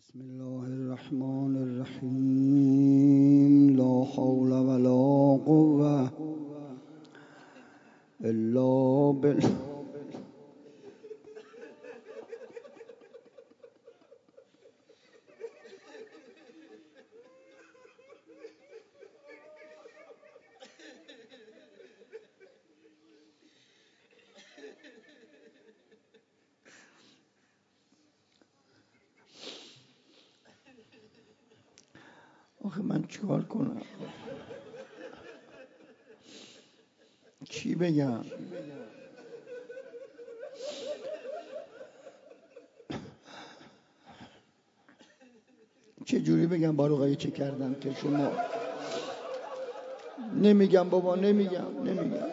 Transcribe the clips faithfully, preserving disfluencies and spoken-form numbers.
بسم الله الرحمن الرحیم. لا حول ولا قوة الا بالله. آخه من چیکار کنم؟ چی بگم؟ چه جوری بگم باروقایی چه کردم که شما نمیگم بابا، نمیگم نمیگم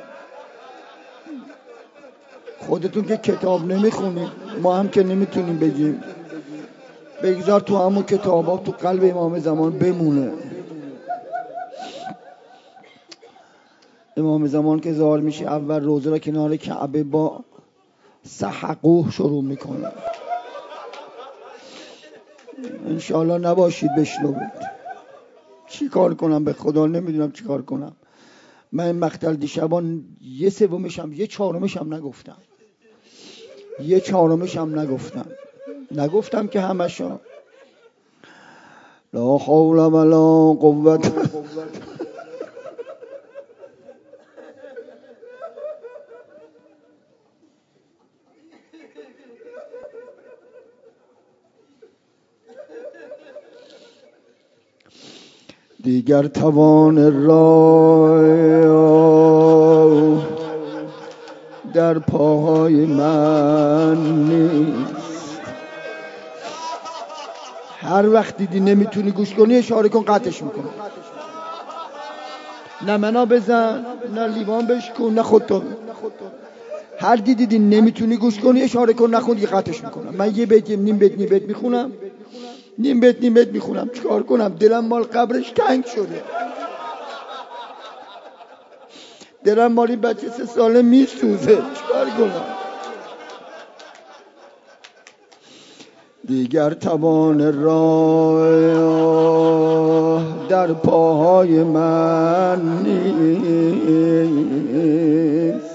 خودتون که کتاب نمیخونید، ما هم که نمیتونیم بگیم. بگذار تو همون کتابا تو قلب امام زمان بمونه. امام زمان که ظاهر میشه اول روزه را کنار کعبه با سحقوه شروع میکنه. انشاءالله نباشید بشنوید. چی کار کنم به خدا نمیدونم چی کار کنم. من این مقتل دیشبان یه سومشم یه چهارمشم نگفتم یه چهارمشم نگفتم نگفتم که همشو. لا حول ولا قوة. دیگر توان راه در پاهای من نیست. هر وقت دیدی نمیتونی گوش کنی اشاره کن، قطعش میکنه. نه منا بزن نه لیوان بشکن نه خودتون. هر دیدی نمیتونی گوش کنی اشاره کن، نخون دیگه قطعش میکنم. من یه بیت نیم بیت نیم بیت میخونم نیم بیت نیم بیت میخونم. چیکار کنم؟ دلم مال قبرش تنگ شده. دلم مالی بچه سه ساله میسوزه. چیکار کنم؟ دیگر توان راه در پاهای من نیست.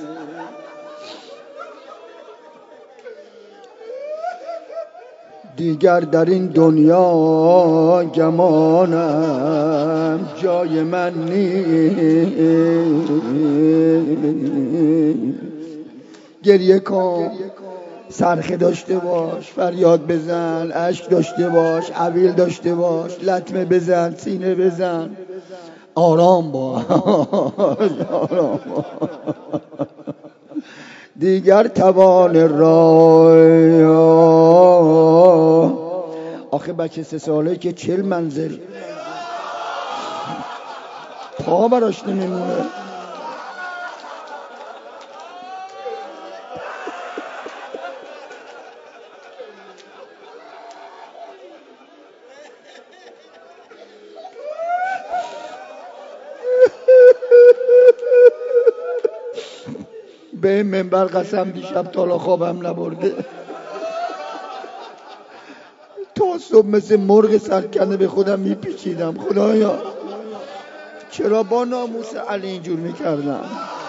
دیگر در این دنیا گمانم جای من نیست. گریه کن، صرخه داشته باش، فریاد بزن، اشک داشته باش، عویل داشته باش، لطمه بزن، سینه بزن، آرام باش. آرام باش. دیگر توان راه. آخه بچه سه ساله که چل منزل پا براش نمیمونه. به این منبر قسم دیشب تالا خوابم نبرده. تا صبح مثل مرغ سرکنه به خودم میپیچیدم. خدایا چرا با ناموس علی اینجور میکردم؟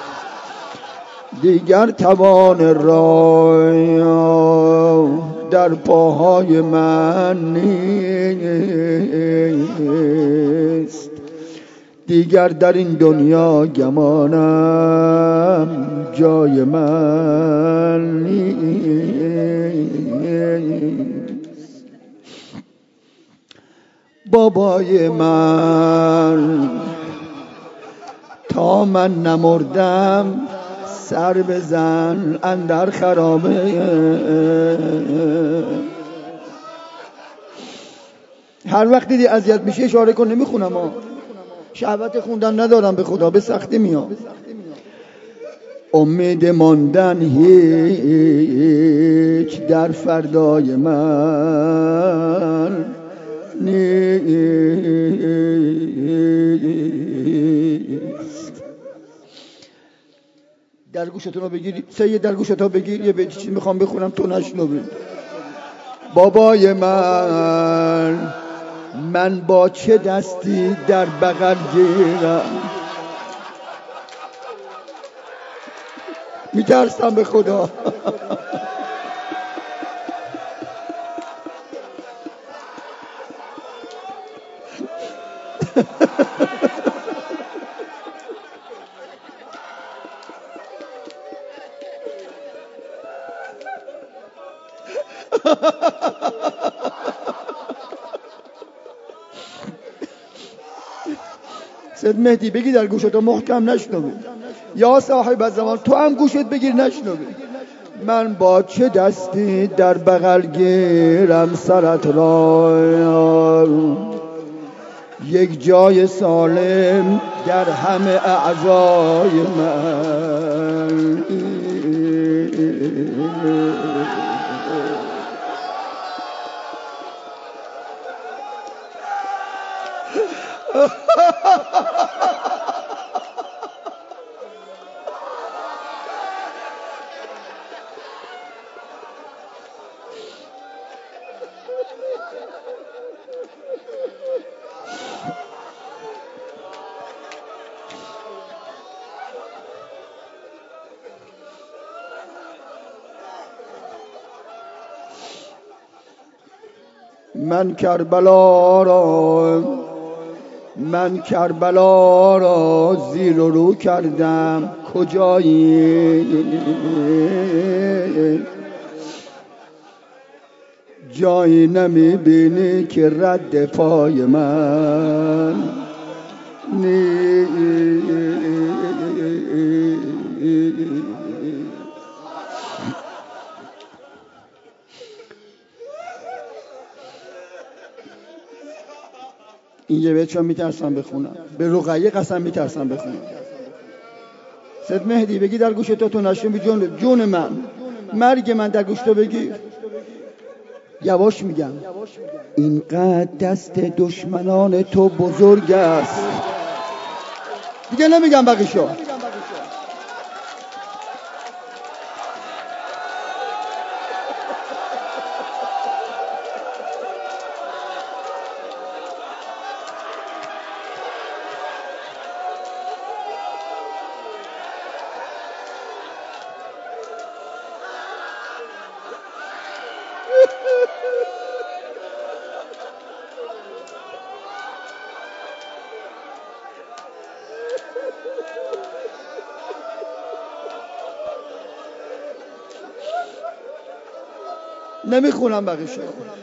دیگر توان راه در پاهای من نیست. دیگر در این دنیا گمانم جای من نیست. بابای من تا من نمردم سر بزن اندر خرابه. هر وقت دیدی اذیت میشه اشاره کن. نمیخونم ها، شهوت خوندن ندارم به خدا، به سختی میام. امید ماندن هیچ در فردای من نیست. در گوشتون رو بگیر سید، در گوشتون بگیر. یه بیت چیز میخوام بخونم تو نشنوی. بابای من، من با چه دستی در بغل گیرم؟ میترسم به خدا. سید مهدی بگی در گوشتو محکم نشنوی. یا صاحب زمان تو هم گوشت بگیر نشنوی. من با چه دستی در بغل گیرم سرت را، یک جای سالم در همه اعضای من. من کربلا را من کربلا را زیر و رو کردم، کجایی؟ جایی نمی بینی که رد پای من این یه بیت چون میترسم بخونم، به رقیه قسم میترسم بخونم. سید مهدی بگی در گوش تو تو نشون جون جون من، مرگ من در گوش تو بگی. یواش میگم. اینقدر دست دشمنان تو بزرگ است. دیگه نمیگم بقیشو. نمیخونم بقیشو.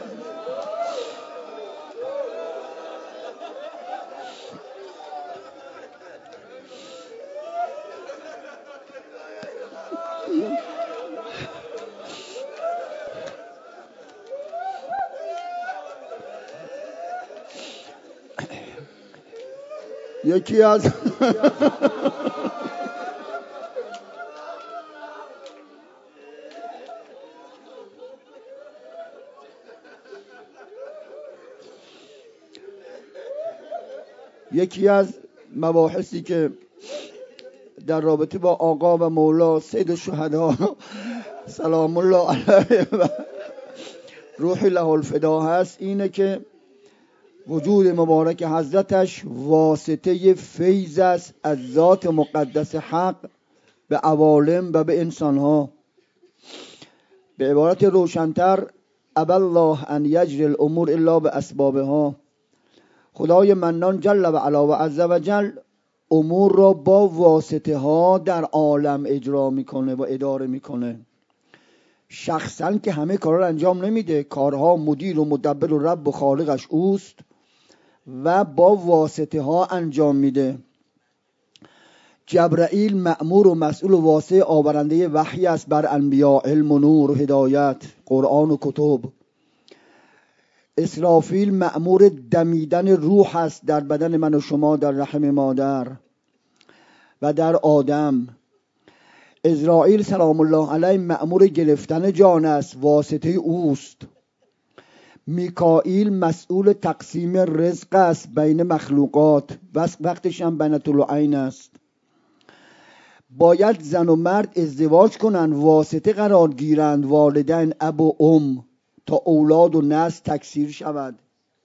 یکی از یکی از مباحثی که در رابطه با آقا و مولا سید الشهدا سلام الله علیه و روح له الفدا هست اینه که وجود مبارک حضرتش واسطه فیض است از ذات مقدس حق به عوالم و به انسانها. به عبارت روشنتر، ابی الله ان یجری الامور الا باسبابها. خدای منان جل و علا و عز و جل امور را با واسطه ها در عالم اجرا میکنه و اداره میکنه. شخصا که همه کارا رو انجام نمیده، کارها مدیر و مدبر و رب و خالقش اوست و با واسطه ها انجام میده. جبرائیل مأمور و مسئول و واسطه آورنده وحی است بر انبیا، علم و نور و هدایت، قرآن و کتب. اسرافیل مأمور دمیدن روح است در بدن من و شما در رحم مادر و در آدم. عزرائیل سلام الله علیه مأمور گرفتن جان است، واسطه اوست. میکائیل مسئول تقسیم رزق است بین مخلوقات، وقتش هم بین طلوعین است. باید زن و مرد ازدواج کنند، واسطه قرار گیرند والدین اب و ام. تا اولاد و نسل تکثیر شود.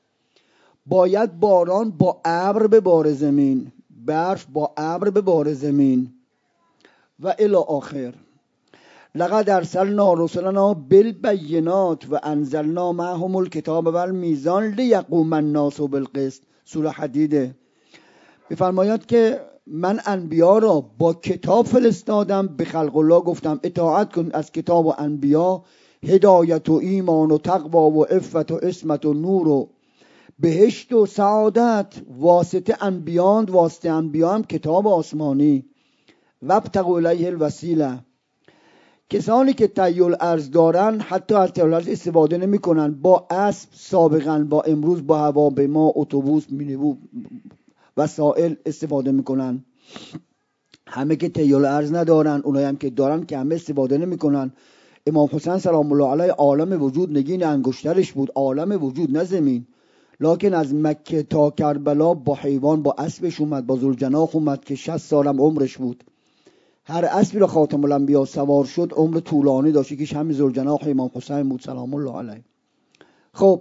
باید باران با ابر بباره زمین، برف با ابر بباره زمین و الی آخر. لقد ارسلنا رسلنا بالبینات و انزلنا معهم الکتاب والمیزان لیقوم الناس بالقسط. سوره حدیده میفرماید که من انبیا را با کتاب فرستادم، به خلق الله گفتم اطاعت کن از کتاب و انبیا، هدایت و ایمان و تقوا و عفت و عصمت و نور و بهشت و سعادت. واسطه انبیان، واسطه انبیا هم کتاب آسمانی. وابتغوا الیه الوسیله. کسانی که تحیل ارز دارن حتی از تحیل ارز استفاده نمی کنن. با اسب سابقا، با امروز با هواپیما، اتوبوس، مینیبوس، وسایل استفاده میکنن. همه که تحیل ارز ندارن، اونایی هم که دارن که همه استفاده نمیکنن. امام حسین سلام الله علیه عالم وجود نگین انگشترش بود، عالم وجود نه زمین. لکن از مکه تا کربلا با حیوان، با اسبش اومد، با ذوالجناح اومد که شصت سالم عمرش بود. هر اسبی را خاتم الانبیا سوار شد عمر طولانی داشت. یکیش همین ذوالجناح امام حسین بود سلام الله علیه. خب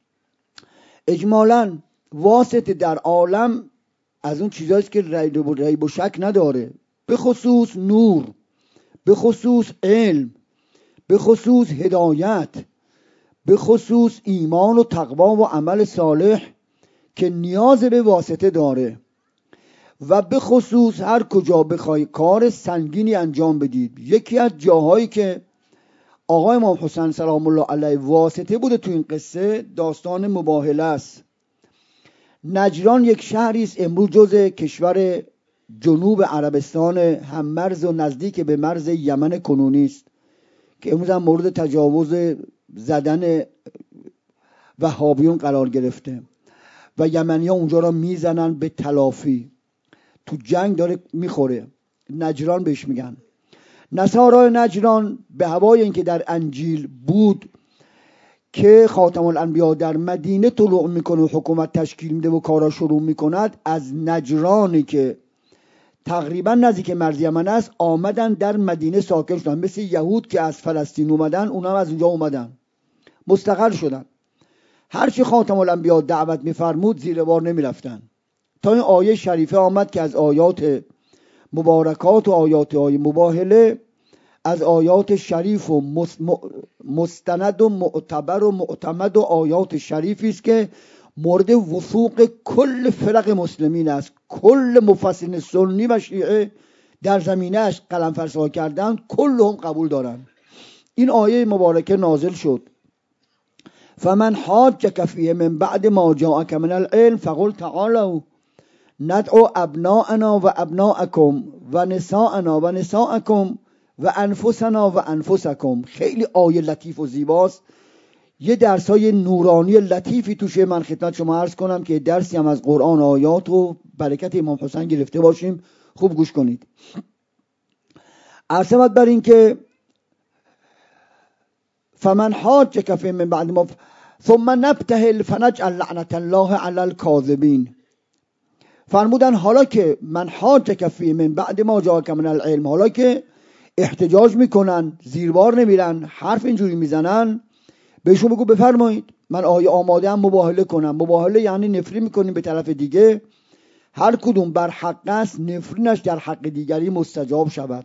اجمالاً واسطه در عالم از اون چیزاییست که ریب و شک نداره، به خصوص نور، به خصوص علم، به خصوص هدایت، به خصوص ایمان و تقوا و عمل صالح که نیاز به واسطه داره. و به خصوص هر کجا بخوای کار سنگینی انجام بدید. یکی از جاهایی که آقای امام حسین سلام الله علیه واسطه بوده تو این قصه داستان مباهله است. نجران یک شهری است امروز جزء کشور جنوب عربستان، هم مرز و نزدیک به مرز یمن کنونی است که امروز هم مورد تجاوز زدن وهابیون قرار گرفته و یمنی‌ها اونجا را میزنن به تلافی. تو جنگ داره میخوره. نجران بهش میگن. نصارای نجران به هوای اینکه در انجیل بود که خاتم الانبیا در مدینه طلوع میکنه و حکومت تشکیل میده و کارا شروع میکند، از نجرانی که تقریبا نزدیک مرز یمن است آمدن در مدینه ساکن شدن. مثل یهود که از فلسطین اومدن، اونا هم از اونجا اومدن مستقر شدن. هرچی خاتم الانبیا دعوت میفرمود زیر بار نمیرفتن تا این آیه شریفه آمد که از آیات مبارکات و آیات آیه مباهله، از آیات شریف و مستند و معتبر و معتمد و آیات شریفی است که مورد وثوق کل فرق مسلمین است. کل مفسرین سنی و شیعه در زمینه‌اش قلم فرسا کردن، کل هم قبول دارن. این آیه مبارکه نازل شد فمن حاجک فیه من بعد ما جاءک من العلم فقل تعالوا ندعو ابناءنا و ابناءکم و نساءنا و نساءکم و انفسنا و انفسکم. خیلی آیه لطیف و زیباست. یه درسای نورانی لطیفی توشه. من خدمت شما عرض کنم که درسی هم از قرآن آیات و برکت امام حسین گرفته باشیم. خوب گوش کنید. عرض بر این که فمن حاجک فیه من بعد ما ثم نبتهل فنجعل لعنت الله علی الکاذبین. فرمودن حالا که من حاجک فیه من بعد ما جاءک من العلم، حالا که احتجاج میکنن، زیربار نمیرن، حرف اینجوری میزنن، بهشون بگو بفرمایید من آیه آماده هم مباهله کنم. مباهله یعنی نفری میکنیم به طرف دیگه، هر کدوم بر حق است نفرینش در حق دیگری مستجاب شود.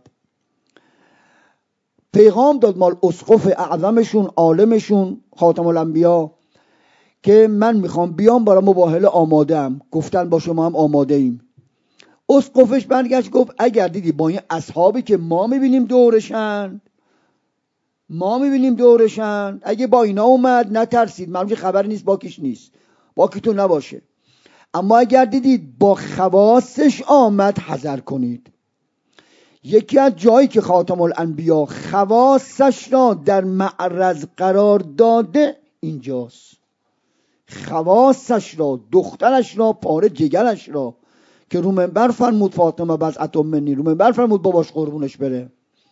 پیغام داد مال اسقف اعظمشون، عالمشون، خاتم الانبیا که من میخوام بیام برای مباهله آماده‌ام. گفتن با شما هم آماده ایم. اسقفش برگشت گفت اگر دیدی با این اصحابی که ما میبینیم دورشن ما میبینیم دورشن اگه با اینا اومد نترسید، معلومه خبری نیست، باکیش نیست، باکیتون نباشه. اما اگر دیدید با خواصش آمد حذر کنید. یکی از جایی که خاتم الانبیا خواصش را در معرض قرار داده اینجاست. خواصش را، دخترش را، پاره جگرش را که رو منبر فرمود فاطمه بضعة منی، رو منبر فرمود باباش قربونش بره.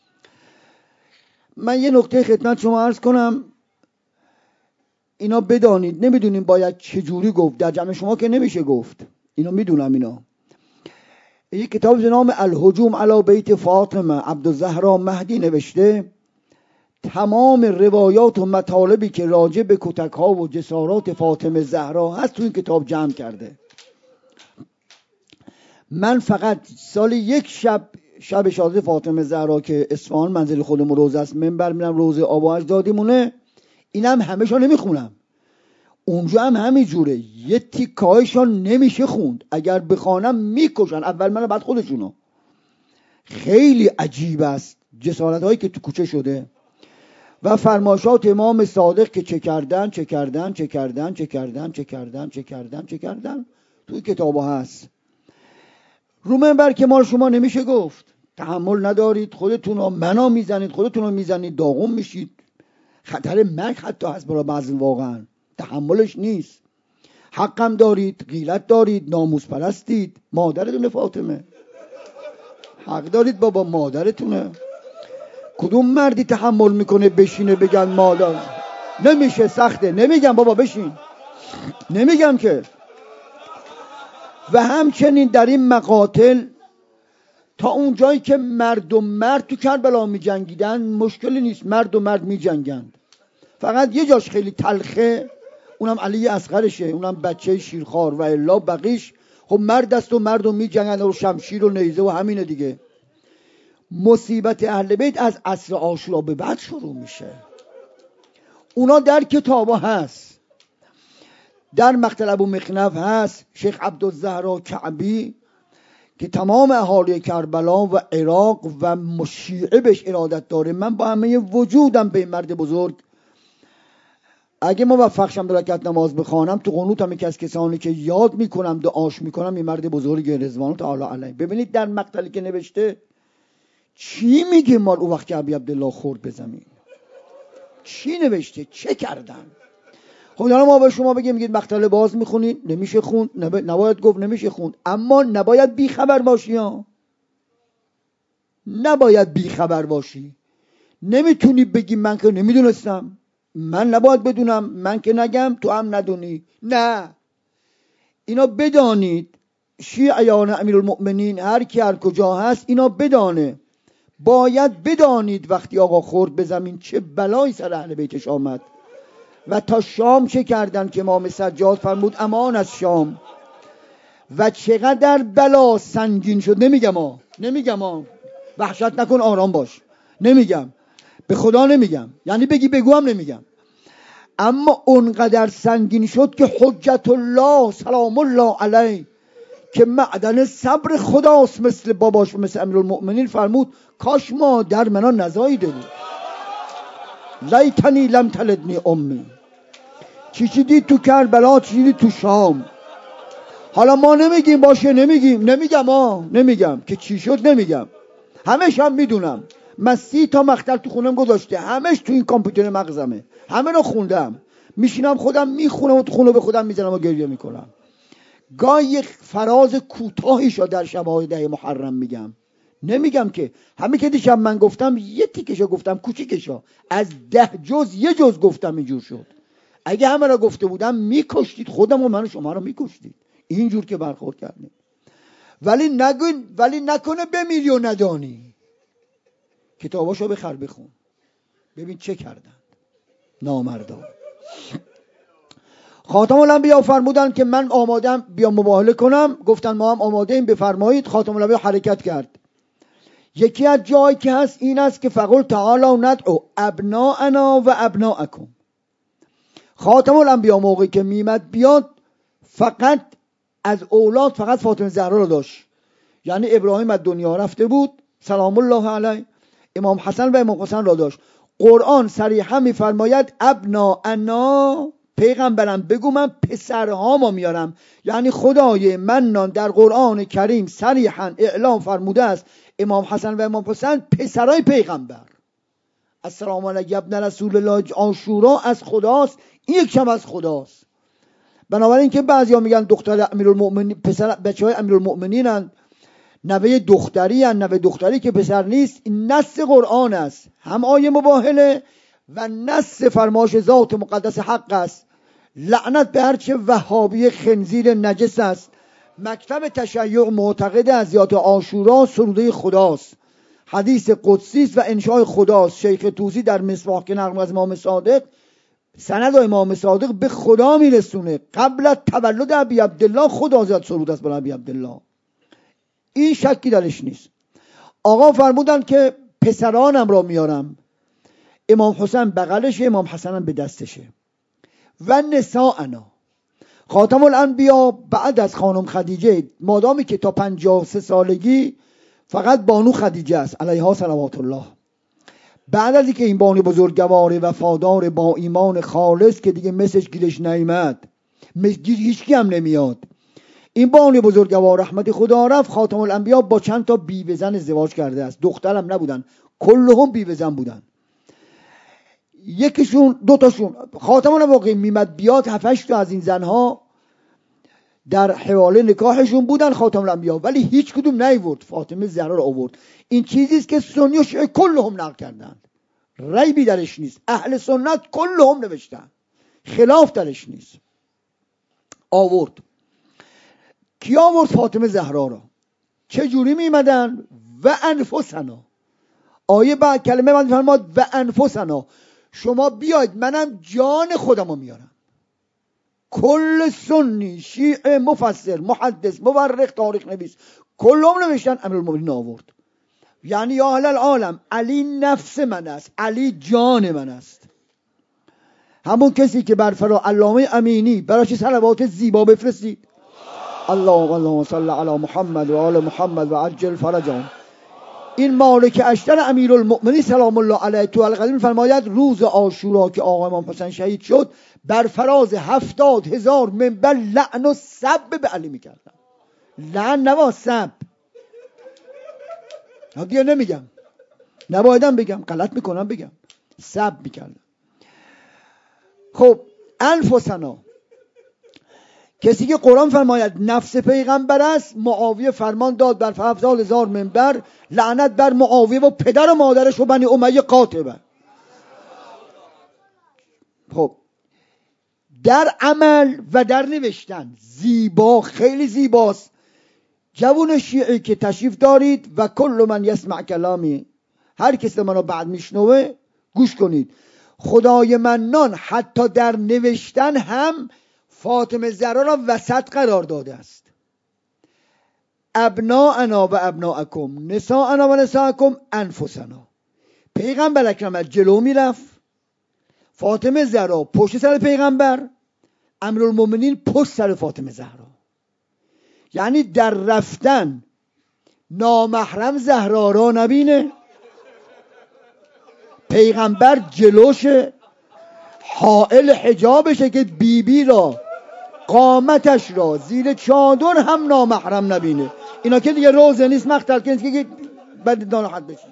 من یه نکته خدمت شما عرض کنم اینا بدانید. نمیدونیم باید چجوری گفت، در جمع شما که نمیشه گفت، اینا میدونم. اینا یک کتاب به نام الهجوم علی بیت فاطمه عبدالزهرا مهدی نوشته، تمام روایات و مطالبی که راجع به کتک ها و جسارات فاطمه زهرا هست تو این کتاب جمع کرده. من فقط سال یک شب شب شهادت فاطمه زهرا که اصفهان منزل خودمون روزه است، منبر میرم روزه آب و اجدادیمونه، اینم همه‌شو نمیخونم. اونجا هم همین جوره، یه تیکایشان نمیشه خوند، اگر بخوانم میکشن اول منو بعد خودشونو. خیلی عجیب است جسارت هایی که تو کوچه شده و فرمایشات امام صادق که چه کردن چه کردن چه کردن چه کردن چه کردن چه کردن چه کردن توی کتابا هست. رو منبر که مال شما نمیشه گفت، تحمل ندارید، خودتونو منا میزنید، خودتونو میزنید، داغون میشید، خطر مرگ حتی هست برای بعضی، واقعا تحملش نیست. حقم دارید، غیرت دارید، ناموس پرستید، مادرتون فاطمه، حق دارید بابا، مادرتونه. کدوم مردی تحمل میکنه بشینه بگن مادر؟ نمیشه، سخته. نمیگم بابا بشین، نمیگم که. و همچنین در این مقاتل تا اون جایی که مرد و مرد تو کربلا می جنگیدن مشکلی نیست، مرد و مرد می جنگند. فقط یه جاش خیلی تلخه، اونم علی اصغرشه، اونم بچه شیرخوار، و الا بقیش خب مرد است و مرد و می جنگند و شمشیر و نیزه و همینه دیگه. مصیبت اهل بیت از عصر عاشورا به بعد شروع میشه. اونا در کتابا هست، در مقتل ابو مخنف هست، شیخ عبدالزهرا کعبی که تمام اهالی کربلا و عراق و مشیعه بهش ارادت داره. من با همه وجودم به این مرد بزرگ اگه موفق شم در رکعت نماز بخوانم، تو قنوتم یکی از کسانی که یاد میکنم دعاش میکنم این مرد بزرگ رضوان تعالی علیه. ببینید در مقتلی که نوشته چی میگه مال اون وقت که ابی عبدالله خورد به زمین، چی نوشته، چه کردن. خب حالا ما به شما بگیم میگید مقتل باز میخونید، نمیشه خوند، نب... نباید گفت نمیشه خوند، اما نباید بی خبر باشی ها، نباید بی خبر باشی. نمیتونی بگی من که نمیدونستم، من نباید بدونم، من که نگم تو هم ندونی. نه، اینا بدانید، شیعیان امیرالمؤمنین هر کی هر کجا هست اینا بدانه، باید بدانید وقتی آقا خورد به زمین چه بلایی سر اهل بیتش آمد و تا شام چه کردن که امام سجاد فرمود امان از شام، و چقدر بلا سنگین شد. نمیگم ها، نمیگم ها، وحشت نکن، آرام باش، نمیگم، به خدا نمیگم، یعنی بگی بگو هم نمیگم، اما اونقدر سنگین شد که حجت الله سلام الله علیه که معدن صبر خداست مثل باباش و مثل امیرالمؤمنین فرمود کاش ما در منا نزاییده بود، لیتنی لم تلدنی امی. چی چی دید تو کربلا، چی دید تو شام. حالا ما نمیگیم باشه، نمیگیم، نمیگم ها، نمیگم که چی شد، نمیگم، همش هم میدونم. من سی تا مقتل تو خونم گذاشته، همش تو این کامپیوتر مغزمه، همه رو خوندم، میشینم خودم میخونم و تو خونه به خودم میزنم و گریه میکنم. گاهی یک فراز کوتاهی شو در شب‌های ده محرم میگم، نمیگم که همه که دیشب من گفتم یه تیکشو گفتم، کوچیکشو، از ده جز یه جز گفتم، اینجور شد. اگه همه را گفته بودم میکشتید، خودم و من و شما رو میکشتید، اینجور که برخورد کردید. ولی نگون، ولی نکنه بمیری و ندانی. کتاباشو بخر بخون ببین چه کردن نامردان. خاتم الانبیا فرمودن که من آمادم بیا مباهله کنم، گفتن ما هم آماده ایم بفرمایید. خاتم الانبیا حرکت کرد. یکی از جایی که هست این است که فقل تعالی ندعو ابناءنا و ابناءکم. خاتم الانبیا موقعی که میمد بیاد فقط از اولاد فقط فاطمه زهرا رو داشت، یعنی ابراهیم از دنیا رفته بود سلام الله علیه، امام حسن و امام حسین را داشت. قرآن صریحا میفرماید ابناءنا، پیغمبرم بگو من پسرهامو میارم، یعنی خدای منان در قرآن کریم صریحا اعلام فرموده است امام حسن و امام حسین پسرای پیغمبر. السلام علیک ابن رسول الله، عاشورا از خداست، این یک شب از خداست. بنابراین که بعضیا میگن دختر امیرالمؤمنین، پسر بچهای امیرالمؤمنینن، نوه دختری ان، نوه دختری که پسر نیست. این نص قرآن است، هم آیه مباهله و نص فرمایش ذات مقدس حق است. لعنت به هرچه وهابی خنزیر نجس است. مکتب تشیع معتقد از یاد عاشورا سروده خداست. حدیث قدسی است و انشای خداست. شیخ طوسی در مصباح که نقل از امام صادق، سند امام صادق به خدا میرسونه. قبل از تولد ابی عبدالله خدا زد سرود است بر ابی عبدالله، این شکی درش نیست. آقا فرمودن که پسرانم را میارم، امام حسین بغلشه، امام حسن هم به دستشه. و نساءنا، خاتم الانبیا بعد از خانم خدیجه، مادامی که تا پنجاه و سه سالگی فقط بانو خدیجه است علیها صلوات الله، بعد از اینکه این بانو بزرگوار وفادار با ایمان خالص که دیگه مثلش گیرش نیامد، گیر هیچکی هم نمیاد، این بانو بزرگوار رحمت خدا رفت، خاتم الانبیا با چند تا بیوه زن ازدواج کرده است. دخترم نبودن، کلهم بیوه زن بودن. یکیشون دو تاشون خاتم الانبیا میمد بیاد، هفتش تا از این زنها در حواله نکاحشون بودن خاتم الانبیا، ولی هیچ کدوم نیورد، فاطمه زهرا رو آورد. این چیزی است که سنی و شیعه کلهم نقل کردن، ریبی درش نیست. اهل سنت کلهم نوشتن، خلاف درش نیست. آورد. کی آورد؟ فاطمه زهرا را. چه جوری میمدن؟ و انفسنا، آیه بعد کلمه بعد فرماد و انفسنا، شما بیاید منم جان خودم رو میارم. کل سنی، شیعه، مفسر، محدث، مورخ، تاریخ نویس کلهم نوشتن امیرالمومنین آورد. یعنی یا اهل العالم، علی نفس من است، علی جان من است. همون کسی که بر فرا علامه امینی براش صلوات زیبا بفرستید، اللهم اللهم صل علی محمد و آل محمد و عجل فرجهم. این مالک اشتر امیرالمؤمنین سلام الله علیه تو القدیم فرماید روز عاشورا که آقا امام حسین شهید شد، بر فراز هفتاد هزار منبر لعن و سب به علی میکردن. لعن نوا، سب. دیگه نمیگم، نبایدم بگم، غلط میکنم بگم، سب میکردن. خب انفسنا، کسی که قرآن فرماید نفس پیغمبر است، معاویه فرمان داد بر هفتاد هزار منبر لعنت بر معاویه و پدر و مادرش و بنی امیه قاطبه. خب در عمل و در نوشتن زیبا، خیلی زیباست. جوان شیعی که تشریف دارید و کل من یسمع کلامی، هر کسی منو بعد میشنوه گوش کنید. خدای منان حتی در نوشتن هم فاطمه زهرا را وسط قرار داده است. ابناءنا و ابناءکم، نساءنا و نساءکم، انفسنا. پیغمبر اکرم از جلو میرفت، فاطمه زهرا پشت سر پیغمبر، امیرالمومنین پشت سر فاطمه زهرا. یعنی در رفتن نامحرم زهرا را نبینه، پیغمبر جلوشه، حائل حجابشه که بیبی بی را، قامتش را، زیر چادر هم نامحرم نبینه. اینا که دیگه روزه نیست، مقتل که نیست که بعد ناراحت بشی.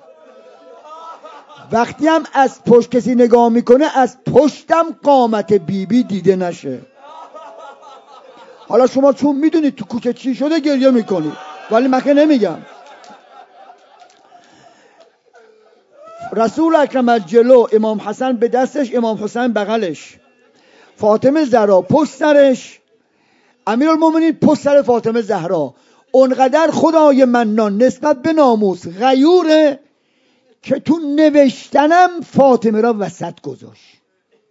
وقتی هم از پشت کسی نگاه میکنه، از پشتم قامت بیبی بی دیده نشه. حالا شما چون میدونید تو کوچه چی شده گریه میکنید، ولی من که نمیگم. رسول اکرم از جلو، امام حسن به دستش، امام حسین بغلش، فاطمه زهرا پشت سرش، امیرالمومنین پشت سر فاطمه زهرا. اونقدر خدای منان نسبت به ناموس غیوره که تو نوشتنم فاطمه را وسط گذاشت.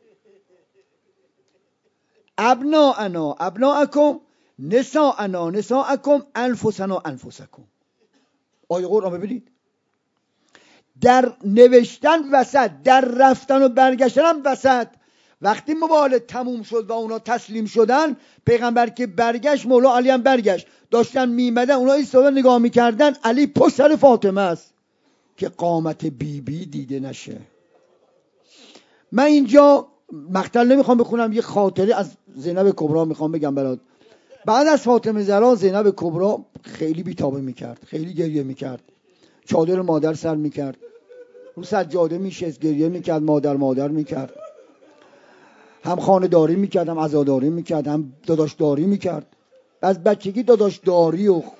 ابناءنا ابناءکم، نساءنا نساءکم، انفسنا انفسکم. آیه قرآن ببینید، در نوشتن وسط، در رفتن و برگشتن هم وسط. وقتی مباهله تموم شد و اونا تسلیم شدن، پیغمبر که برگشت، مولا علی هم برگشت، داشتن میمدن، اونا ایستادن نگاه میکردن، علی پشت سر فاطمه است که قامت بیبی بی دیده نشه. من اینجا مقتل نمیخوام بخونم، یه خاطره از زینب کبرا میخوام بگم برات. بعد از فاطمه زهرا، زینب کبرا خیلی بیتابه میکرد، خیلی گریه میکرد، چادر مادر سر میکرد، رو سجاده میشست، گریه میکرد، مادر مادر میکرد، هم خانه داری میکرد، هم عزاداری میکرد، هم داداش داری میکرد. از بچگی داداش داری و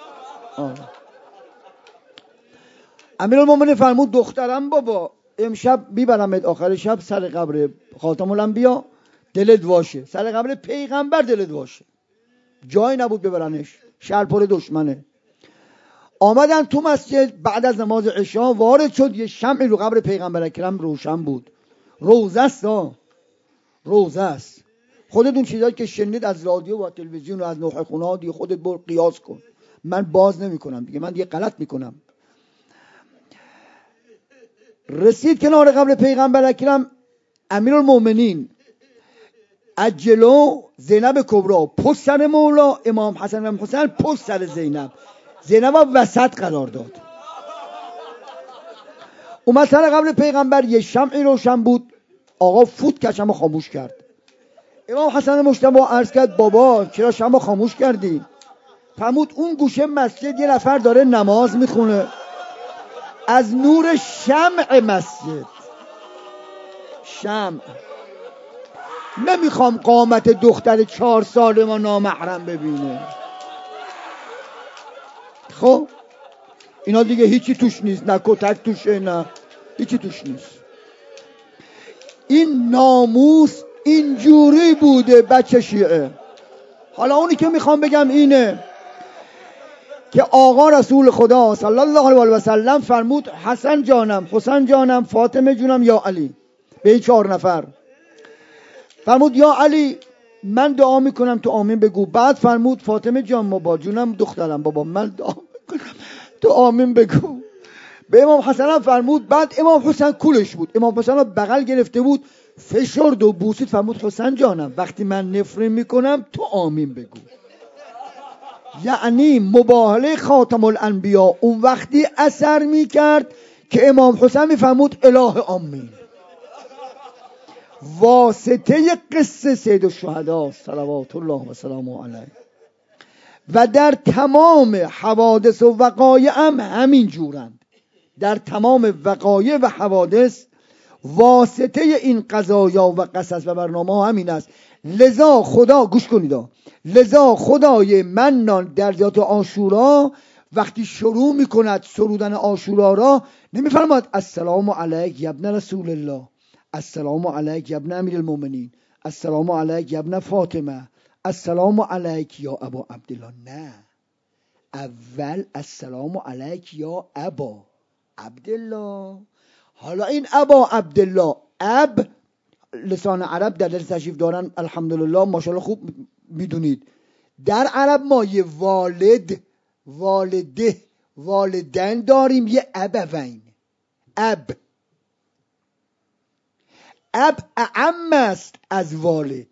امیرالمومنین فرمود دخترم بابا امشب میبرمت آخر شب سر قبر خاتم الانبیا، دلت واشه، سر قبر پیغمبر دلت واشه. جایی نبود ببرنش، شهر پر دشمنه. آمدن تو مسجد بعد از نماز عشا، وارد شد، یه شمعی رو قبر پیغمبر اکرم روشن بود. روزه است ها، روزه است. خودتون چیزایی که شنید از رادیو و تلویزیون و از نوحه خونه دیگه خودت برو قیاس کن، من باز نمی کنم دیگه، من دیگه غلط میکنم. رسید کنار قبر پیغمبر اکرم، امیرالمومنین از جلو زینب کبرا پشت سر مولا، امام حسن و امام حسین پشت سر زینب، زینب وسط قرار داد. اومد سر قبر پیغمبر، یه شمعی روشن بود، آقا فوت که شمع خاموش کرد. امام حسن مجتبی عرض کرد بابا چرا شمع خاموش کردی؟ فرمود اون گوشه مسجد یه نفر داره نماز میخونه، از نور شمع مسجد، شمع. نمیخوام قامت دختر چهار ساله ما نامحرم ببینه. خب اینا دیگه هیچی توش نیست، نه کتک توشه، نه هیچی توش نیست. این ناموس اینجوری بوده بچه شیعه. حالا اونی که میخوام بگم اینه که آقا رسول خدا صلی الله علیه و سلم فرمود حسن جانم، حسین جانم، فاطمه جونم، یا علی، به این چهار نفر فرمود یا علی من دعا میکنم تو آمین بگو. بعد فرمود فاطمه جان بابا جونم دخترم بابا من دعا میکنم تو آمین بگو. به امام حسن هم فرمود. بعد امام حسین کولش بود، امام حسین رو بغل گرفته بود، فشرد و بوسید، فرمود حسین جانم وقتی من نفرین میکنم تو آمین بگو. یعنی مباهله خاتم الانبیا اون وقتی اثر میکرد که امام حسین میفرمود اله آمین. واسطه قصه سید الشهدا صلوات الله و سلامه علیه و در تمام حوادث و وقایع هم همین جورند. در تمام وقایع و حوادث واسطه این قضایا و قصص و برنامه ها همین است. لذا خدا گوش کنید، لذا خدای منان در ذات عاشورا وقتی شروع میکند سرودن عاشورا را نمیفرماد السلام علیک ابن رسول الله، السلام علیک ابن امیر المؤمنین، السلام علیک ابن فاطمه، السلام علیک یا ابا عبدالله. نه، اول السلام علیک یا ابا عبدالله. حالا این ابا عبدالله، اب لسان عرب در درس تشریف دارن الحمدلله ماشاءالله خوب میدونید، در عرب ما یه والد، والده، والدین داریم، یه ابوین. اب اب اعم است از والد،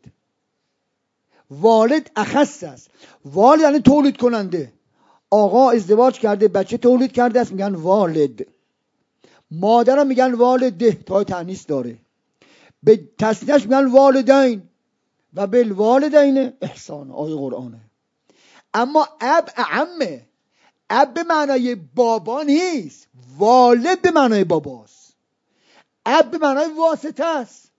والد اخص است. والد یعنی تولید کننده. آقا ازدواج کرده بچه تولید کرده است میگن والد. مادرم میگن والده، تا تانیث داره. به تسنیهش میگن والدین و بالوالدین احسان، آیه قرآنه. اما اب اعمه، اب به معنای بابا نیست، والد به معنای باباست. اب به معنای واسطه است.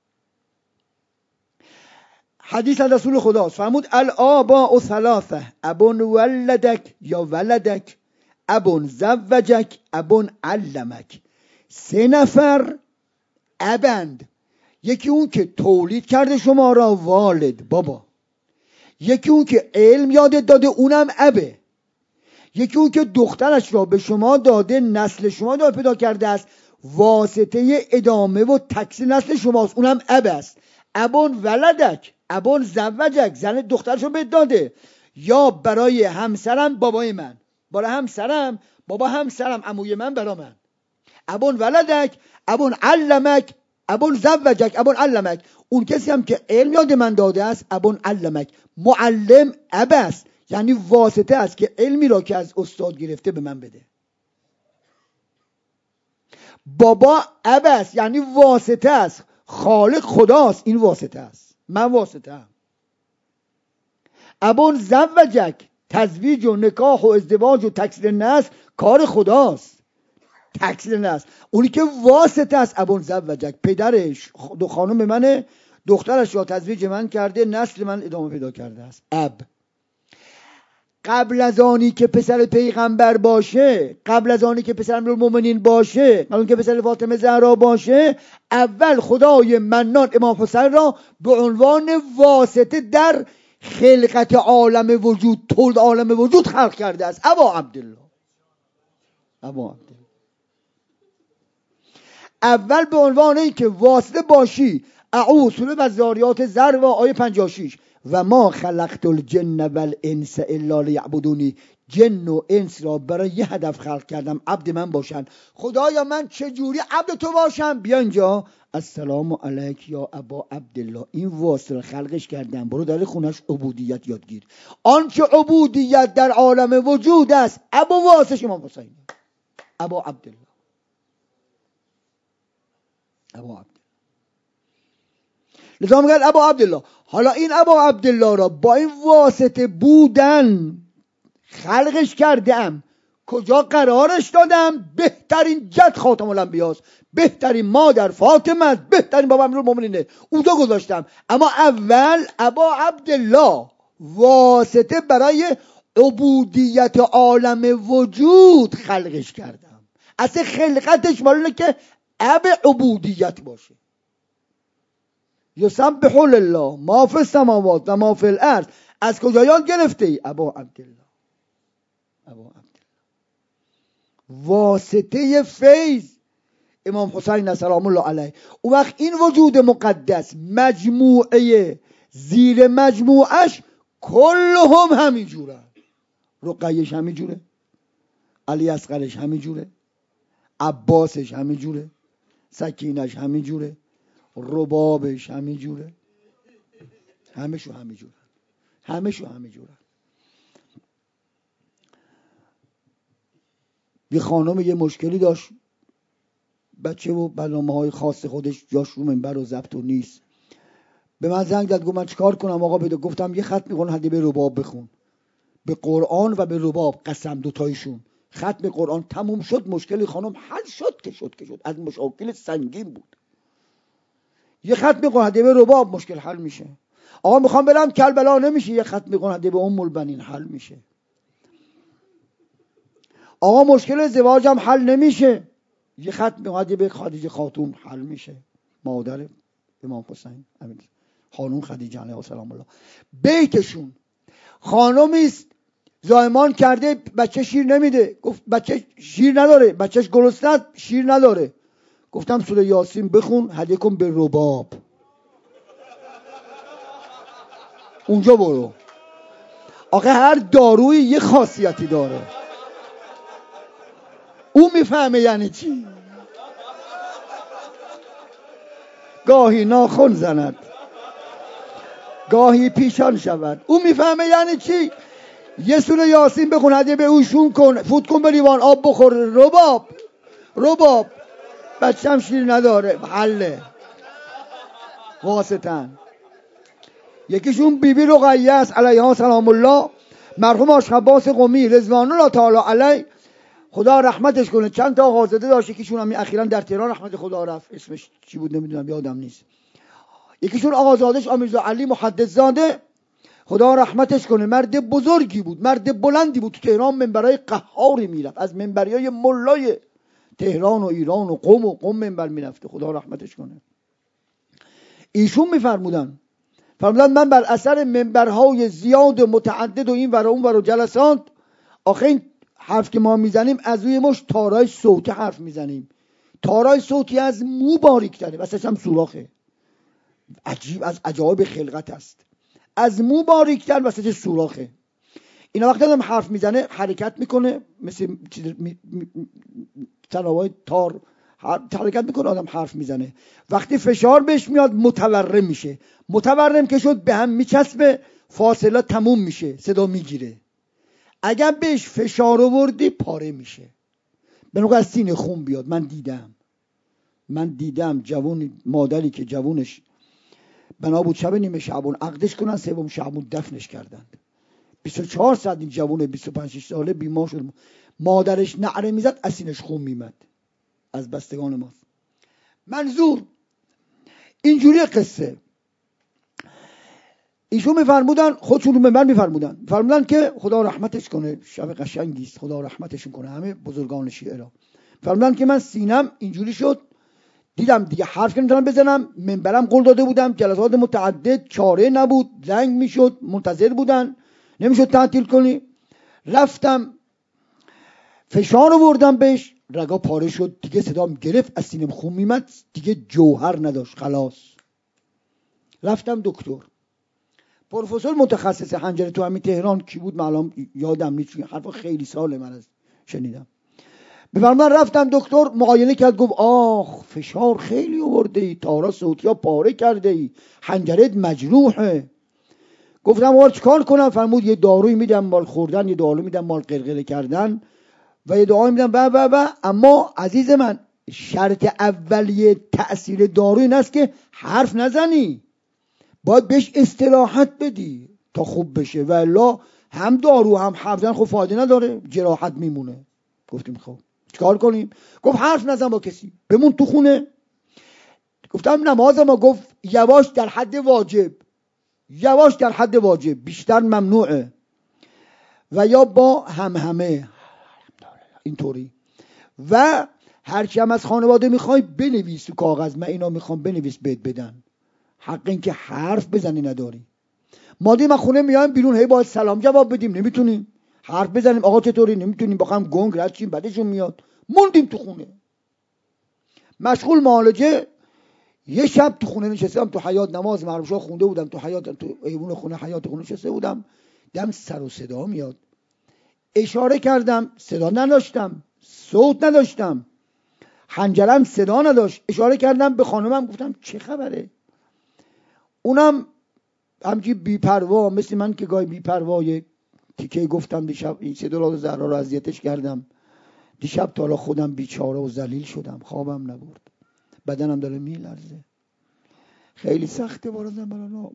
حدیث از رسول خدا فرمود الآباء ثلاثه، ابون ولدک یا ولدک، ابون زوجک، ابون علمک. سه نفر ابند. یکی اون که تولید کرده شما را، والد بابا. یکی اون که علم یادت داده، اونم ابه. یکی اون که دخترش را به شما داده، نسل شما داره پیدا کرده است، واسطه ادامه و تکثیر نسل شماست، اونم اب است. ابون ولدک، ابون زوجک، زن دخترش رو بهت داده. یا برای همسرم بابای من، برای همسرم بابا همسرم، عموی من برای من. ابون ولدک، ابون علمک، ابون زوجک، ابون علمک. اون کسی هم که علم یاد من داده است، ابون علمک. معلم اب است، یعنی واسطه است که علمی را که از استاد گرفته به من بده. بابا اب است، یعنی واسطه است، خالق خداست، این واسطه است، من واسطه ام. ابون زوجک، تزویج و نکاح و ازدواج و تکثیر نسل کار خداست، تکثیر نسل. اونی که واسطه است ابون زوجک، پدرش دو خانم منه، دخترش را تزویج من کرده، نسل من ادامه پیدا کرده است. اب قبل از آنی که پسر پیغمبر باشه، قبل از آنی که پسر امیرالمومنین باشه، قبل از آنی که پسر فاطمه زهرا باشه، اول خدای منان امام حسین را به عنوان واسطه در خلقت عالم وجود، تولد عالم وجود خلق کرده است. ابا عبدالله. ابا عبدالله. اول به عنوان این که واسطه باشی اعوذ و زاریات ذر و آیه پنجاه و شش و ما خلقت الجن والانس الا لیعبدونی، جن و انس را برای یه هدف خلق کردم، عبد من باشن. خدایا من چجوری عبد تو باشم؟ بیا اینجا، السلام علیک یا ابا عبدالله. این واسطه را خلقش کردم، برو در خونش عبودیت یادگیر. آنچه عبودیت در عالم وجود است ابا واسطه امام حسین، ابا عبدالله، ابا عبدالله. لذا میگن ابا عبدالله. حالا این ابا عبدالله را با این واسطه بودن خلقش کردم، کجا قرارش دادم؟ بهترین جد خاتم الانبیاست، بهترین مادر فاطمه است، بهترین بابا امیرالمومنینه، اونجا گذاشتم. اما اول ابا عبدالله واسطه برای عبودیت عالم وجود خلقش کردم. اصلا خلقتش مالونه که اب عبودیت باشه. یسبح لله ما فی السماوات و ما فی الارض. از کجا یاد گرفته ای؟ ابا عبدالله. ابا عبدالله واسطه فیض امام حسین سلام الله علیه. اون وقت این وجود مقدس مجموعه زیر مجموعش کلهم همین جوره. رقیهش همین جوره، علی اصغرش همین جوره، عباسش همین جوره، سکینش همین جوره، ربابش همین جوره، همه شو همین جوره، همه شو همین جوره. یه خانم یه مشکلی داشت، بچه و برنامه‌های خاص خودش جاش رو منبر و ضبط و نیست. به من زنگ زد گفت من چیکار کنم آقا بده؟ گفتم یه خط می‌خون هدیه به رباب بخون، به قرآن و به رباب، قسم دوتایشون. ختم قرآن تموم شد، مشکل خانم حل شد که شد که شد. از مشکل سنگین بود. یه خط می‌خون هدیه به رباب، مشکل حل میشه. آقا میخوام برم کربلا، نمیشه، یه خط می‌خون هدیه به ام البنین، حل میشه. آقا مشکل ازدواجم حل نمیشه، یه خط می‌خون به خدیجه خاتون، حل میشه، مادر امام حسین امین خانم خدیجه علیها السلام الله. بیتشون خانمی است زایمان کرده، بچه شیر نمیده، گفت بچه شیر نداره، بچهش گرسنه شیر نداره. گفتم سوره یاسین بخون هدیه کن به رباب، اونجا برو. آخه هر دارویی یه خاصیتی داره، او میفهمه یعنی چی. گاهی ناخن زند، گاهی پیشان شود، او میفهمه یعنی چی. یه سوره یاسین بخون هدیه به اوشون کن، فوت کن به لیوان آب بخور. رباب رباب بچه‌م شیر نداره، حله. واسطن یکیشون بیبی رقیه است علیها سلام الله، مرحوم آشخباس قمی رضوان الله تعالی علیه، خدا رحمتش کنه. چند تا آقازاده داشت، یکیشون هم اخیراً در تهران رحمت خدا رفت، اسمش چی بود نمیدونم، یادم نیست. یکیشون آقازادش آمیرزا علی محدث زاده، خدا رحمتش کنه، مرد بزرگی بود، مرد بلندی بود. تو تهران منبرای قهاری میرفت، از منبریای ملای تهران و ایران و قم و قم منبر میرفته، خدا رحمتش کنه. ایشون میفرمودن فرمودن من بر اثر منبرهای زیاد و متعدد و این ور و اون ور و جلسات، آخه این حرف که ما میزنیم از روی مش تارای صوتی حرف میزنیم، تارای صوتی از مو باریک تره، واسه هم سوراخه، عجیب از عجایب خلقت است، از مو باریکتر واسه سوراخه. اینا وقتی آدم حرف میزنه حرکت میکنه، مثل چیز می... می... تناوای تار حرکت میکنه، آدم حرف میزنه. وقتی فشار بهش میاد متورم میشه، متورم که شد به هم میچسبه، فاصله تموم میشه، صدا میگیره. اگر بهش فشار آوردی پاره میشه، به نوع از سینه خون بیاد. من دیدم من دیدم جوون مادری که جوونش بنا بود شب نیمه شعبان عقدش کنن، سوم شعبان دفنش کردند. بیست و چهار ساعت این جوون بیست و پنج ساله بیمار شد، مادرش نعره میزد، از سینش خون میمد، از بستگان ماست. منظور اینجوری قصه. ایشون میفرمودن، خودشون رو منبر میفرمودن میفرمودن که خدا رحمتش کنه، شب قشنگی است، خدا رحمتشون کنه همه بزرگان شیعه را. فرمودن که من سینم اینجوری شد، دیدم دیگه حرف که نمیتونم بزنم، منبرم قول داده بودم، جلسات متعدد، چاره نبود، زنگ میشد، منتظر بودن، نمیشد تعطیل کنی. رفتم فشار آوردم بهش، رگا پاره شد، دیگه صدام گرفت، از سینم خون میمد، دیگه جوهر نداشت، خلاص. رفتم دکتر. پروفسور متخصص حنجره تو همین تهران کی بود من الان یادم نیست، حرفا خیلی ساله من از شنیدم. بفرمودن رفتم دکتر، معاینه کرد، گفت آخ فشار خیلی آورده ای، تارا صوتیا پاره کرده ای، حنجرت مجروحه. گفتم آقا چیکار کنم؟ فرمود یه داروی میدم مال خوردن، یه دارو میدم مال قرقره کردن و یه دعا میدم و و و اما عزیز من شرط اولیه تأثیر دارو این است که حرف نزنی، باید بهش استراحت بدی تا خوب بشه، و الا هم دارو هم حرف زدن خب فایده نداره، جراحت میمونه. گفتیم خب چیکار کنیم؟ گفت حرف نزن با کسی، بمون تو خونه. گفتم نماز ما، گفت یواش در حد واجب، یواش در حد واجب، بیشتر ممنوعه، و یا با هم همه اینطوری. و هرچی هم از خانواده میخوای بنویس تو کاغذ، من اینا میخوام بنویس بهت بدن، حق این که حرف بزنی نداری. ما دی من خونه میایم بیرون هی باید سلام جواب بدیم، نمیتونیم حرف بزنیم آقا چطوری، نمیتونیم، با هم گنگ رد شیم بعدشون میاد، موندیم تو خونه مشغول معالجه. یه شب تو خونه نشستم، تو حیاط نماز مغرب خونده بودم، تو حیاط تو ایوون خونه حیاط خونه نشسته بودم، دم سر و صدا میاد. اشاره کردم، صدا نداشتم، صوت نداشتم، حنجرم صدا نداشت. اشاره کردم به خانمم، گفتم چه خبره؟ اونم همچی بی‌پروا مثل من که گاهی بی‌پروای تیکه گفتم دیشب این سه دلال زهرا رو اذیتش کردم، دیشب تا حالا خودم بیچاره و ذلیل شدم، خوابم نبرد، بدنم داره میلرزه، خیلی سخته بارزم برای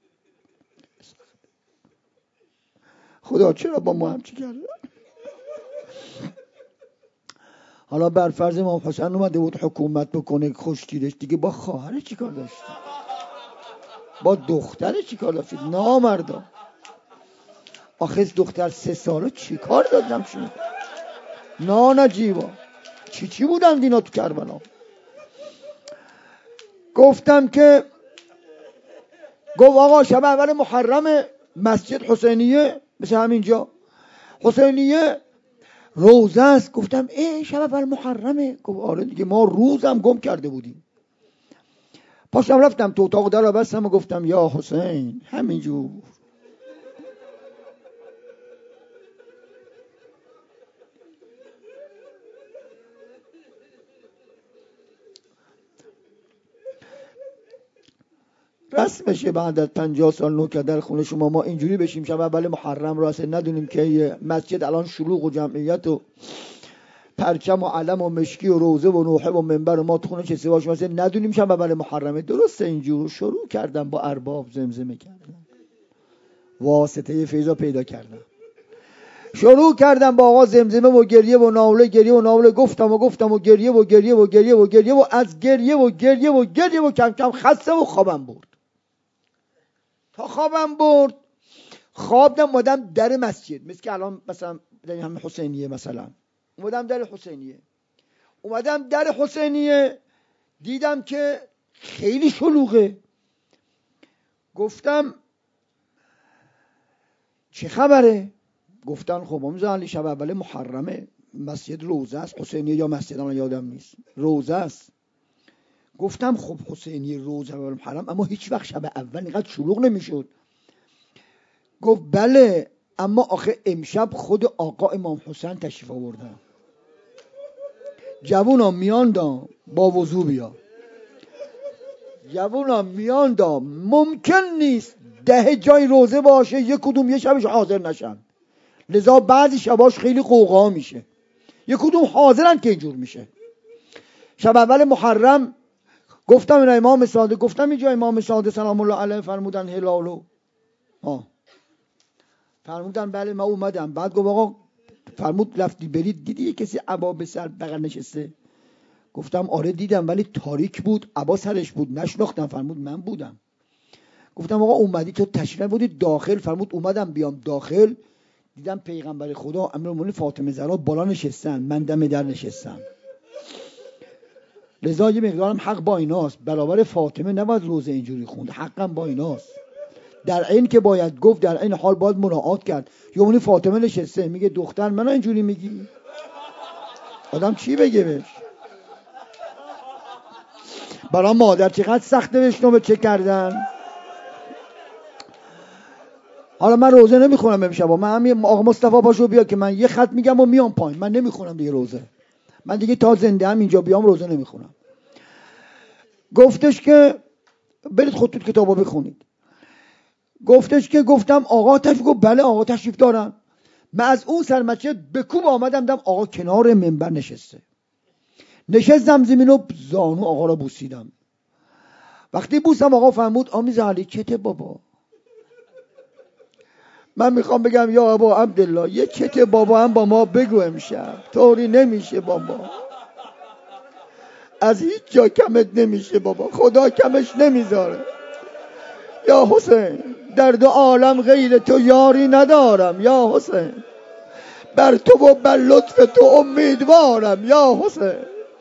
خدا چرا با ما همچی کرده. حالا بر فرض امام حسین اومده بود حکومت بکنه خوشتیرش، دیگه با خواهرش چیکار داشت؟ با دخترش چیکار داشت؟ نامردا. آخه دختر سه ساله چیکار دادم شما؟ نا نجیبا چی چی بودن دینا تو کربلا؟ گفتم که گفت آقا شب اول محرم مسجد حسینیه، مثل همینجا حسینیه روزه است. گفتم ای شب اول محرمه؟ گفت آره دیگه، ما روزم گم کرده بودیم. پاشم رفتم تو اتاق، در رو بستم و گفتم یا حسین همینجور. رسمشه بعد از پنجاه سال نوکر در خونه شما ما اینجوری بشیم شب اول محرم راسته ندونیم که مسجد الان شلوغ و جمعیت و پرچم و علم و مشکی و روزه و نوحه و منبر و ما تو خونه چه سواش مثلا ندونیم شب اول محرمه. درسته اینجور شروع کردم با ارباب زمزمه کردم، واسطه فیضا پیدا کردم، شروع کردم با آقا زمزمه و گریه و ناله، گریه و ناله، گفتم و گفتم و گریه و گریه و گریه و گریه و از گریه و گریه و گریه و کم کم خسته و خوابم برد. تا خوابم برد خوابم اومدم در مسجد، مثل که الان مثلا در همین حسینیه، مثلا اومدم در حسینیه، اومدم در حسینیه دیدم که خیلی شلوغه. گفتم چه خبره؟ گفتن خب امروز علی شب اول محرمه، مسجد روزه است، حسینیه یا مسجد الان یادم نیست، روزه است. گفتم خب حسینیه روزه اول محرم، اما هیچ وقت شب اول اینقدر شلوغ نمیشد. گفت بله اما آخه امشب خود آقا امام حسین تشریف آوردن، جوونا میان دا با وضو بیا، جوونا میان دا، ممکن نیست ده جای روزه باشه یک کدوم یه شبش حاضر نشن، لذا بعضی شباش خیلی قوقا میشه، یک کدوم حاضرن که اینجور میشه. شب اول محرم گفتم اینا امام صادق، گفتم اینجا امام صادق سلام الله علیه فرمودن هلالو ها، فرمودن بله ما اومدم. بعد گفت آقا فرمود رفتی برید دیدی کسی عبا به سر بغل نشسته؟ گفتم آره دیدم ولی تاریک بود، عبا سرش بود نشناختم. فرمود من بودم. گفتم آقا اومدی تو تشریف بودی داخل؟ فرمود اومدم بیام داخل دیدم پیغمبر خدا امیرالمومنین فاطمه زهرا بالا نشستن، من دم در نشستم، لذا یه مقدارم حق با ایناست، برابر فاطمه نباید روزه اینجوری خوند، حقم با ایناست، در عین که باید گفت در عین حال باید مراعات کرد. یومونی فاطمه نشسته میگه دختر منو اینجوری میگی؟ آدم چی بگه بهش؟ برای مادر چقدر سخته بشنوه چه کردن. حالا من روزه نمیخونم امشب، من همین آقا مصطفی پاشو بیا که من یه خط میگم و میام پایین، من نمیخونم دیگه روزه. من دیگه تا زنده هم اینجا بیام روزه نمیخونم. گفتش که برید خودتون کتابو بخونید. گفتش که گفتم آقا تشریف، گفت بله آقا تشریف دارن. من از اون سرمچه به کوب آمدم دم آقا کنار منبر نشسته. نشستم زمین و زانو آقا را بوسیدم. وقتی بوسم آقا فرمود آمیز علی چته بابا؟ من میخوام بگم یا ابا عبدالله یه چته بابا هم با ما بگو امشب، طوری نمیشه بابا، از هیچ جا کمت نمیشه بابا، خدا کمش نمیذاره. یا حسین در دو عالم غیر تو یاری ندارم یا حسین، بر تو و بر لطف تو امیدوارم یا حسین.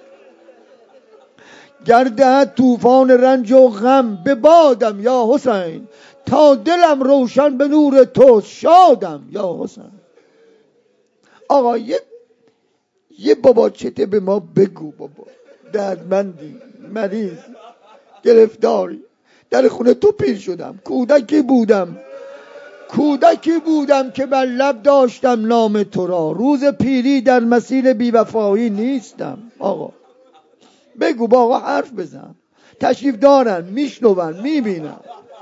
گردد طوفان رنج و غم به بادم یا حسین، تا دلم روشن به نور تو شادم یا حسین. آقا یه یه بابا چته به ما بگو بابا، دردمندی، مریض، گرفتاری. در خونه تو پیر شدم، کودکی بودم کودکی بودم که بر لب داشتم نام تو را، روز پیری در مسیر بیوفایی نیستم. آقا بگو با آقا حرف بزن، تشریف دارن، میشنون، میبینن.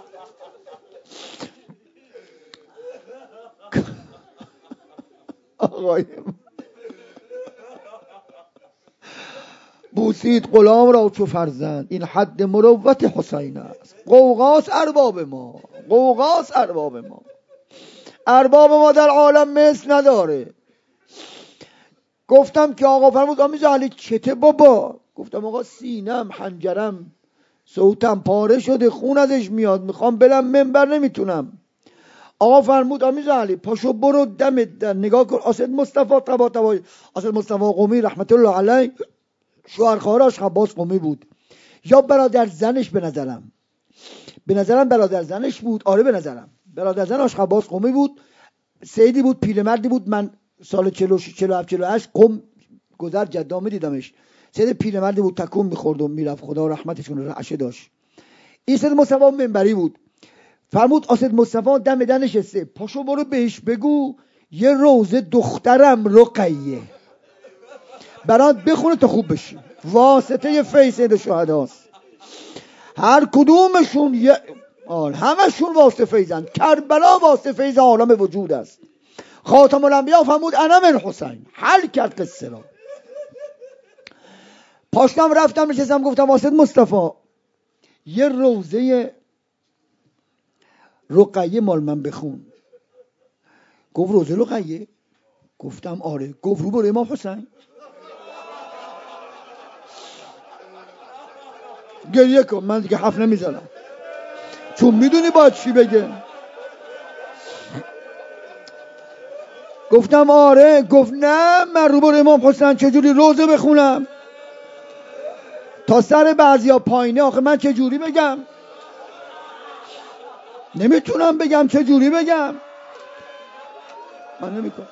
آقای بوسید غلام را چو فرزند، این حد مروت حسین است. قوقاس ارباب ما، قوقاس ارباب ما، ارباب ما در عالم مثل نداره. گفتم که آقا فرمود آمیز علی چته بابا؟ گفتم آقا سینم، حنجرم، صوتم پاره شده، خون ازش میاد، میخوام برم منبر نمیتونم. آقا فرمود آمیز علی پاشو برو دمت در، نگاه کن اسد مصطفی تبا تبا اسد مصطفی قمی رحمت الله علیه شوهرخواهرش عباس قمی بود، یا برادر زنش به نظرم به نظرم برادر زنش بود، آره به نظرم برادر زنش عباس قمی بود. سیدی بود، پیرمردی بود. من سال چهل و شش چهل و هفت چهل و هشت قم گذر جدامه دیدمش. سید پیرمردی بود، تکون میخورد و میرفت، خدا رحمتشون رعشه داشت. این سید مصطفی منبری بود. فرمود اسد مصطفی دم در نشسته، پاشو برو بهش بگو یه روزه دخترم رقیه برات بخونه تا خوب بشی، واسطه فیض شهداست. هر کدومشون یه آن همشون واسطه فیضن. کربلا واسطه فیض عالم وجود است. خاتم الانبیا فرمود انا من حسین، حل کرد قصه را. پاشتم رفتم نشستم، گفتم اسد مصطفی یه روزه رقیه مال من بخون. گفت روزه رقیه؟ گفتم آره. گفت رو برو امام حسین. گریه کن، من دیگه حرف نمیزنم چون میدونی باید چی بگه. گفتم آره. گفت نه من رو برو امام حسین چجوری روزه بخونم؟ تا سر بعضیا پایینه، آخه من چجوری بگم؟ نمیتونم بگم، چجوری بگم؟ من نمیکنم.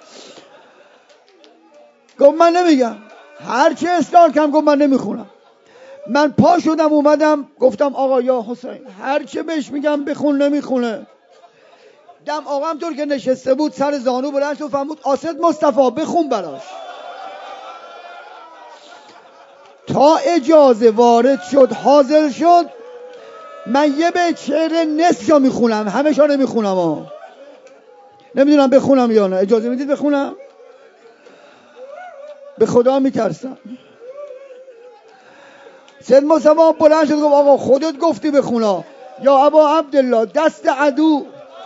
گفت من نمیگم. هرچی اصرار کردم گفت من نمیخونم. من پا شدم اومدم گفتم آقا یا حسین، هرچی بهش میگم بخون نمیخونه. دم آقا هم طور که نشسته بود سر زانو بلند شد فرمود اسد مصطفی بخون براش. تا اجازه وارد شد حاضر شد، من یه به شعر نصف جا میخونم، همه شا نمیخونم ها. نمیدونم بخونم یا نه. اجازه میدید بخونم؟ به خدا میترسم. سید مصطفی بلند شد گفت آقا خودت گفتی بخونا یا ابا عبدالله، دست عدو.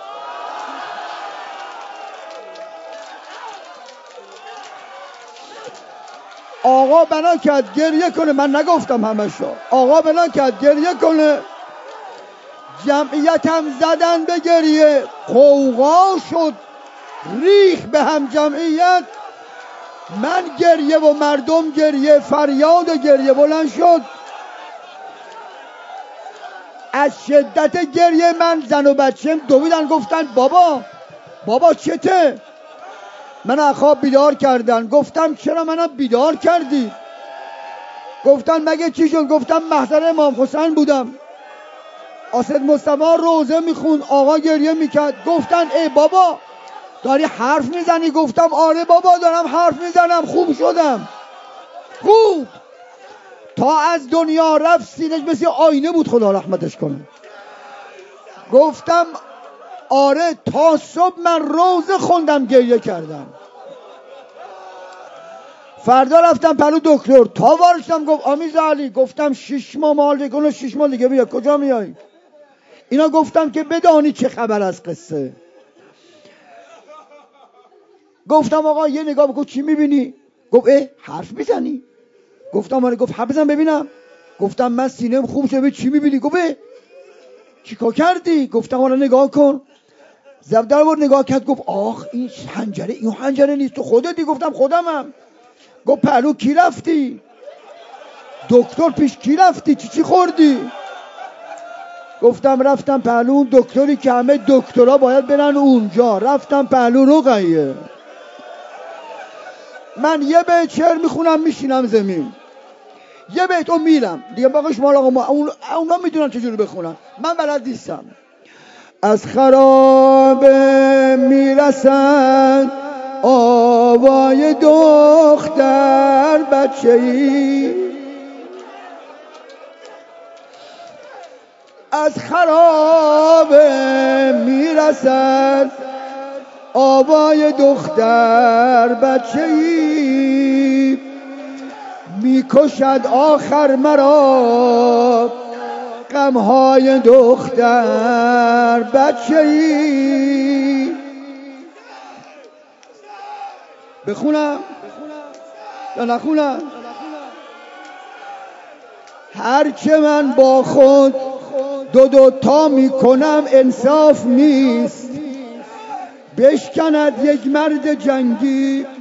آقا بنا کرد گریه کنه، من نگفتم همشو. آقا بنا کرد گریه کنه، جمعیت هم زدن به گریه، قوقا شد ریخ به هم جمعیت. من گریه و مردم گریه، فریاد گریه بلند شد. از شدت گریه من زن و بچه‌م دویدن گفتن بابا بابا چته؟ من از خواب بیدار کردن. گفتم چرا منو بیدار کردی؟ گفتن مگه چی شد؟ گفتم محضر امام حسین بودم، اسد مصطفی روزه میخوند، آقا گریه میکرد. گفتن ای بابا داری حرف میزنی؟ گفتم آره بابا دارم حرف میزنم، خوب شدم. خوب تا از دنیا رفت سینش مثل آینه بود، خدا رحمتش کنه. گفتم آره تا صبح من روزه خوندم گریه کردم. فردا رفتم پلو دکتر، تا وارشتم گفت آمیز علی. گفتم شش ماه مال کنه، شش ماه دیگه بیا. کجا میای؟ اینا گفتم که بدانی چه خبر از قصه. گفتم آقا یه نگاه بکن چی میبینی؟ گفت اه حرف میزنی؟ گفتم آره. گفت حرف بزن ببینم. گفتم من سینه‌ام خوب شده. چی میبینی؟ گفت اه چیکار کردی؟ گفتم حالا نگاه کن. زبدر بود نگاه کرد، گفت آخ این حنجره، این حنجره نیست، تو خودتی؟ گفتم خودمم. گفت پهلو کی رفتی؟ دکتر پیش کی رفتی؟ چی چی خوردی؟ گفتم رفتم پهلو اون دکتری که همه دکترها باید برن اونجا. رفتم پهلو رقیه. من یه بیت شعر میخونم میشینم زمین، یه بیت رو میرم دیگه، باقیش مال آقا ما اون... اونا میدونن چجوری بخونن، من بلد نیستم. از خرابه میرسن آوای دختر بچه‌ای، از خرابه میرسن آوای دختر بچه‌ای، میکشد آخر مرا غمهای دختر بچه‌ای. بخونم یا نخونم؟ هرچه من با خود دو دوتا میکنم انصاف نیست، بشکند یک مرد جنگی